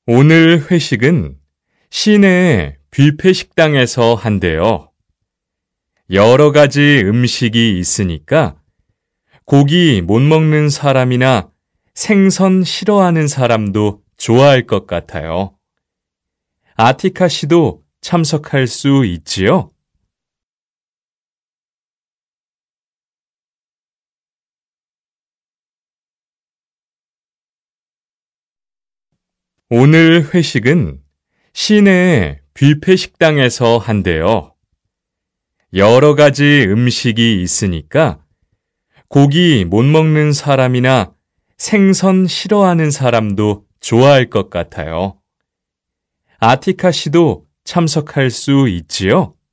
오늘 회식은 시내 뷔페 식당에서 한대요. 여러 가지 음식이 있으니까 고기 못 먹는 사람이나 생선 싫어하는 사람도 좋아할 것 같아요. 아티카 씨도 참석할 수 있지요? 오늘 회식은 시내 뷔페 식당에서 한대요. 여러 가지 음식이 있으니까 고기 못 먹는 사람이나 생선 싫어하는 사람도 좋아할 것 같아요. 아티카 씨도 참석할 수 있지요?